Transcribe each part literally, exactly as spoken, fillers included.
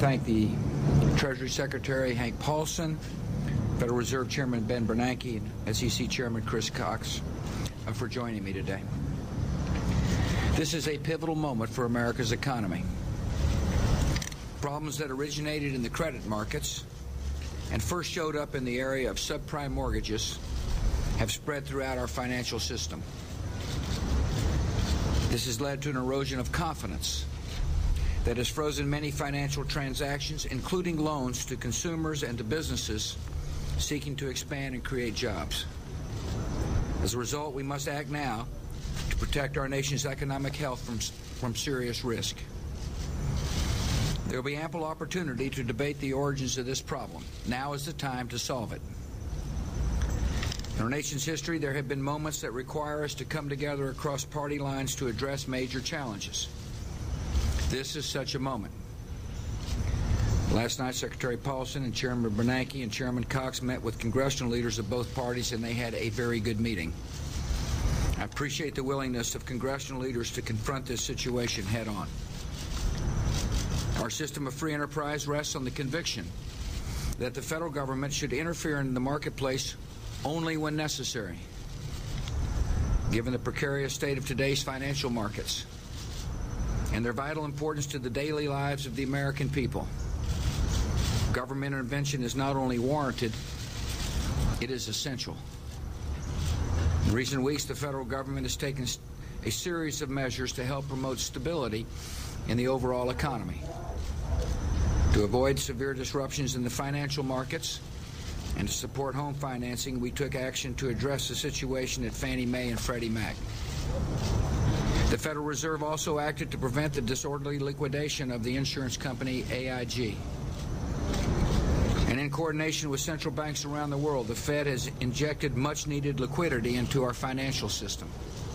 thank the Treasury Secretary Hank Paulson, Federal Reserve Chairman Ben Bernanke, and S E C Chairman Chris Cox uh, for joining me today. This is a pivotal moment for America's economy. Problems that originated in the credit markets and first showed up in the area of subprime mortgages have spread throughout our financial system. This has led to an erosion of confidence that has frozen many financial transactions, including loans to consumers and to businesses seeking to expand and create jobs. As a result, we must act now to protect our nation's economic health from, from serious risk. There will be ample opportunity to debate the origins of this problem. Now is the time to solve it. In our nation's history, there have been moments that require us to come together across party lines to address major challenges. This is such a moment. Last night, Secretary Paulson and Chairman Bernanke and Chairman Cox met with congressional leaders of both parties, and they had a very good meeting. I appreciate the willingness of congressional leaders to confront this situation head on. Our system of free enterprise rests on the conviction that the federal government should interfere in the marketplace only when necessary. Given the precarious state of today's financial markets and their vital importance to the daily lives of the American people, government intervention is not only warranted, it is essential. In recent weeks, the federal government has taken a series of measures to help promote stability in the overall economy. To avoid severe disruptions in the financial markets and to support home financing, we took action to address the situation at Fannie Mae and Freddie Mac. The Federal Reserve also acted to prevent the disorderly liquidation of the insurance company A I G. And in coordination with central banks around the world, the Fed has injected much-needed liquidity into our financial system.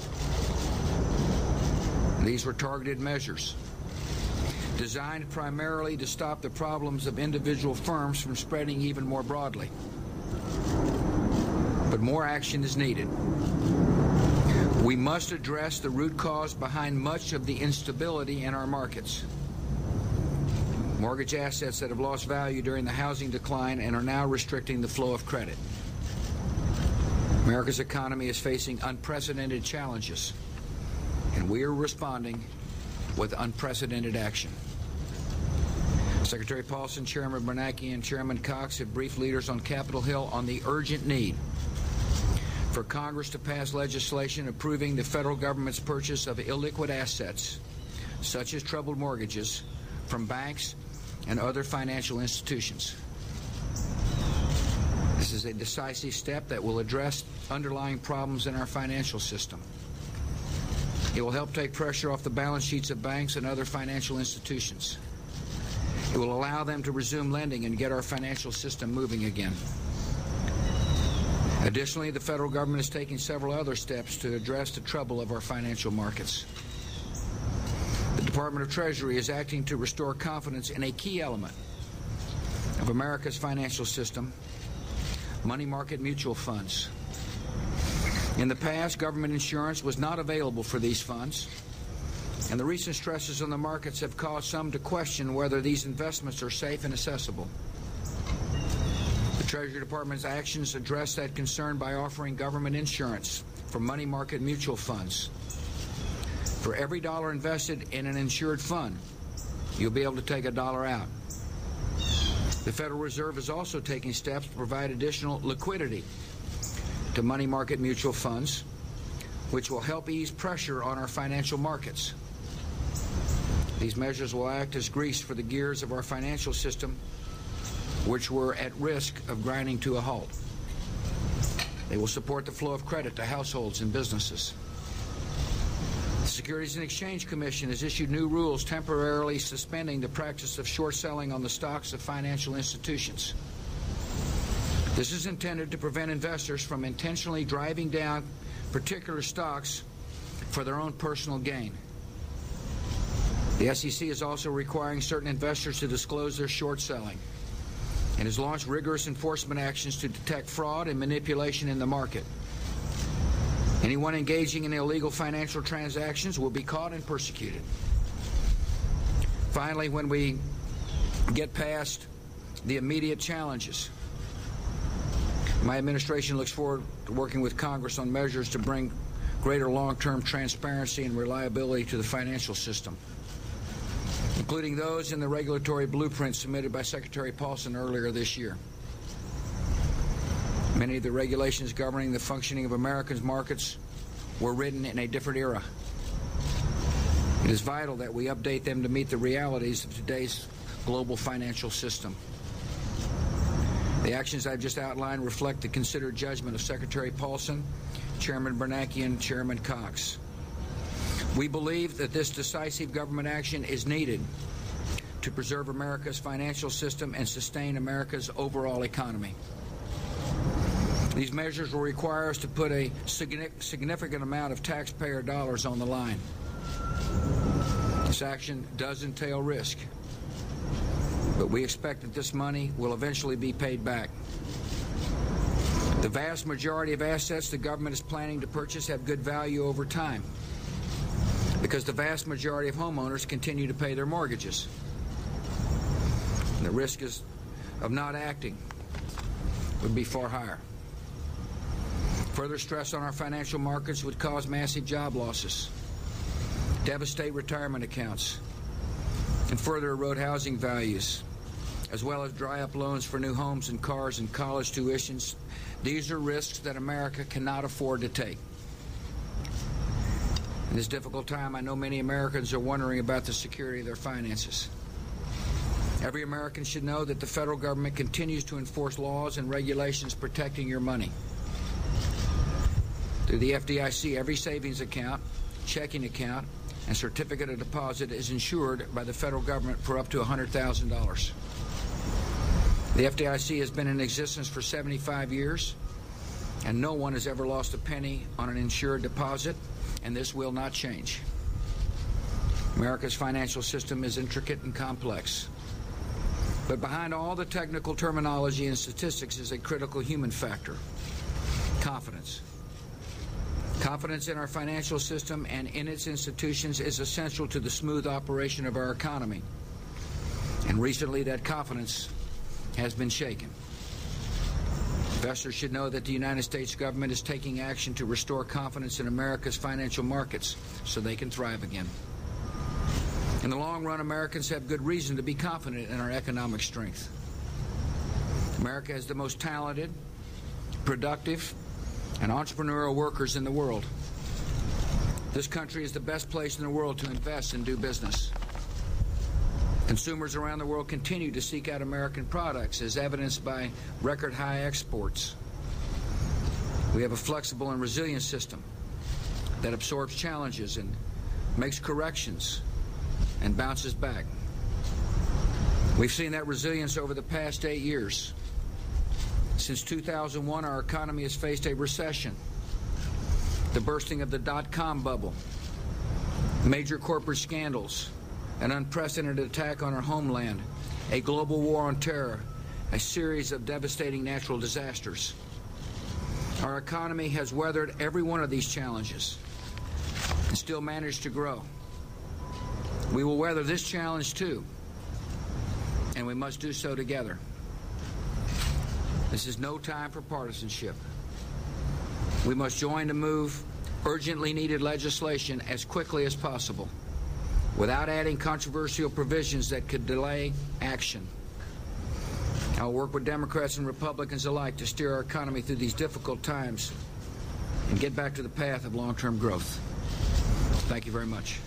These were targeted measures designed primarily to stop the problems of individual firms from spreading even more broadly. But more action is needed. We must address the root cause behind much of the instability in our markets. Mortgage assets that have lost value during the housing decline and are now restricting the flow of credit. America's economy is facing unprecedented challenges, and we are responding with unprecedented action. Secretary Paulson, Chairman Bernanke, and Chairman Cox have briefed leaders on Capitol Hill on the urgent need for Congress to pass legislation approving the federal government's purchase of illiquid assets, such as troubled mortgages, from banks and other financial institutions. This is a decisive step that will address underlying problems in our financial system. It will help take pressure off the balance sheets of banks and other financial institutions. It will allow them to resume lending and get our financial system moving again. Additionally, the federal government is taking several other steps to address the trouble of our financial markets. The Department of Treasury is acting to restore confidence in a key element of America's financial system, money market mutual funds. In the past, government insurance was not available for these funds, and the recent stresses on the markets have caused some to question whether these investments are safe and accessible. The Treasury Department's actions address that concern by offering government insurance for money market mutual funds. For every dollar invested in an insured fund, you'll be able to take a dollar out. The Federal Reserve is also taking steps to provide additional liquidity to money market mutual funds, which will help ease pressure on our financial markets. These measures will act as grease for the gears of our financial system, which were at risk of grinding to a halt. They will support the flow of credit to households and businesses. The Securities and Exchange Commission has issued new rules temporarily suspending the practice of short selling on the stocks of financial institutions. This is intended to prevent investors from intentionally driving down particular stocks for their own personal gain. The S E C is also requiring certain investors to disclose their short selling and has launched rigorous enforcement actions to detect fraud and manipulation in the market. Anyone engaging in illegal financial transactions will be caught and persecuted. Finally, when we get past the immediate challenges. My administration looks forward to working with Congress on measures to bring greater long-term transparency and reliability to the financial system, including those in the regulatory blueprint submitted by Secretary Paulson earlier this year. Many of the regulations governing the functioning of America's markets were written in a different era. It is vital that we update them to meet the realities of today's global financial system. The actions I've just outlined reflect the considered judgment of Secretary Paulson, Chairman Bernanke, and Chairman Cox. We believe that this decisive government action is needed to preserve America's financial system and sustain America's overall economy. These measures will require us to put a significant amount of taxpayer dollars on the line. This action does entail risk, but we expect that this money will eventually be paid back. The vast majority of assets the government is planning to purchase have good value over time because the vast majority of homeowners continue to pay their mortgages. And the risk is of not acting would be far higher. Further stress on our financial markets would cause massive job losses, devastate retirement accounts, and further erode housing values, as well as dry up loans for new homes and cars and college tuitions. These are risks that America cannot afford to take. In this difficult time, I know many Americans are wondering about the security of their finances. Every American should know that the federal government continues to enforce laws and regulations protecting your money. Through the F D I C, every savings account, checking account, and certificate of deposit is insured by the federal government for up to one hundred thousand dollars. The F D I C has been in existence for seventy-five years, and no one has ever lost a penny on an insured deposit, and this will not change. America's financial system is intricate and complex, but behind all the technical terminology and statistics is a critical human factor: confidence. Confidence in our financial system and in its institutions is essential to the smooth operation of our economy. And recently, that confidence has been shaken. Investors should know that the United States government is taking action to restore confidence in America's financial markets so they can thrive again. In the long run, Americans have good reason to be confident in our economic strength. America has the most talented, productive, and entrepreneurial workers in the world. This country is the best place in the world to invest and do business. Consumers around the world continue to seek out American products, as evidenced by record high exports. We have a flexible and resilient system that absorbs challenges and makes corrections and bounces back. We've seen that resilience over the past eight years. Since two thousand one, our economy has faced a recession, the bursting of the dot-com bubble, major corporate scandals, an unprecedented attack on our homeland, a global war on terror, a series of devastating natural disasters. Our economy has weathered every one of these challenges and still managed to grow. We will weather this challenge too, and we must do so together. This is no time for partisanship. We must join to move urgently needed legislation as quickly as possible, without adding controversial provisions that could delay action. I'll work with Democrats and Republicans alike to steer our economy through these difficult times and get back to the path of long-term growth. Thank you very much.